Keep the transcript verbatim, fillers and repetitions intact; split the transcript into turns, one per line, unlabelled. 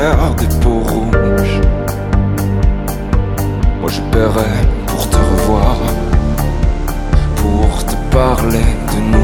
des peaux rouges. Moi je paierais pour te revoir, pour te parler de nous.